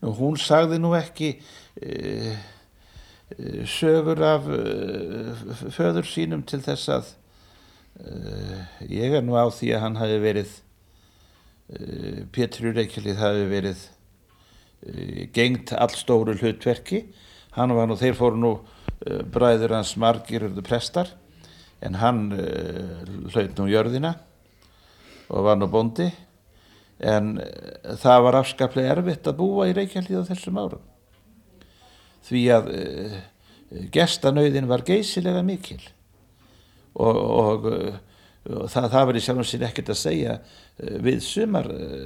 Hún sagði nú ekki sögur af föður sínum til þess að ég nú á því að hann hafi verið Pétur í Reykjahlíð hafi verið gegnt allstóru hlutverki. Hann var nú, þeir fóru nú bræður hans margir urðu prestar, en hann hlaut nú jörðina og var nú bóndi, en það var afskaplega erfitt að búa í Reykjahlíð á þessum árum, því að gestanauðin var geysilega mikil og það var í sjálfum sér ekkert að segja við sumar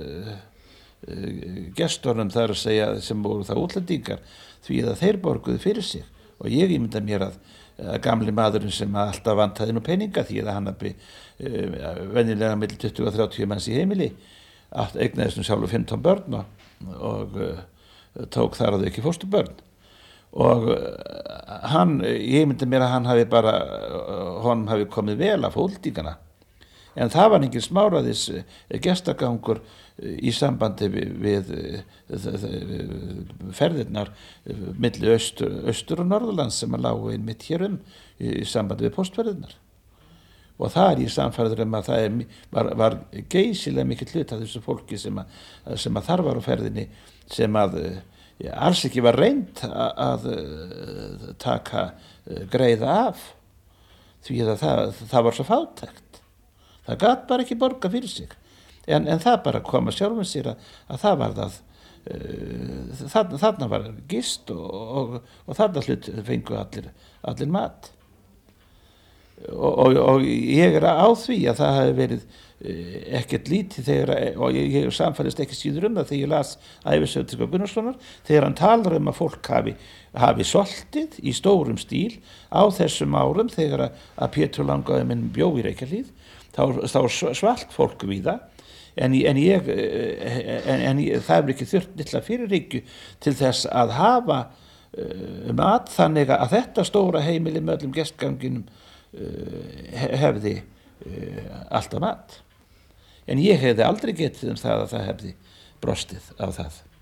gestunum, þar að segja sem voru það útlendingar, því að þeir borguðu fyrir sig. Og ég ímynda mér að gamli maðurinn sem alltaf vantaði nú peninga, því að hann hafði venjulega milli 20 og 30 manns í heimili, eignaðist nú sjálfur 15 börn og tók þar að þau ekki fósturbörn. Og ég ímynda mér að hann hafi bara, honum hafi komið vel af útlendingana. En það var engin smáræðis gestagangur í sambandi við ferðirnar milli austur og norðurlands sem að lágu einmitt hér í sambandi við póstferðirnar. Og það ég samfærður að það var geysilega mikill hlut af þessu fólki sem að þar var á ferðinni, sem að alls ekki var reynt að taka greiða af, því að það var svo fátækt. Það gat bara ekki borga fyrir sig, en það bara kom að sjálfum sér að það var þarna var gist og þarna hlut fengu allir mat. Og ég á því að það hafi verið ekkert lítið og ég samfærðist ekki síður það þegar ég las ævisögu Tryggva Gunnarssonar, þegar hann talar að fólk hafi soltið í stórum stíl á þessum árum þegar að Pétur langaði minn bjó í Reykjahlíð. Þá svalt fólk við það, en það er ekki þurft litla fyrirhyggju til þess að hafa mat, þannig að þetta stóra heimili með öllum gestganginum hefði alltaf mat. En ég hefði aldrei getið það að það hefði brostið á það.